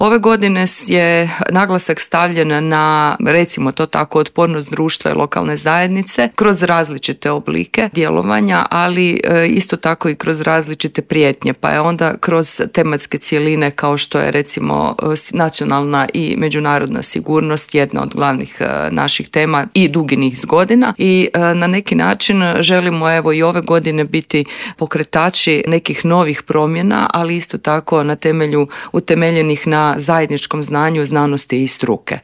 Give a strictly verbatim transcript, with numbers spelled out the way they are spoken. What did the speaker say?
Ove godine je naglasak stavljen na, recimo to tako, otpornost društva i lokalne zajednice kroz različite oblike djelovanja, ali isto tako i kroz različite prijetnje, pa je onda kroz tematske cjeline kao što je recimo nacionalna i međunarodna sigurnost jedna od glavnih naših tema i dugi niz godina i na neki način želimo evo i ove godine biti pokretači nekih novih promjena, ali isto tako na temelju utemeljenih na zajedničkom znanju, znanosti i struke.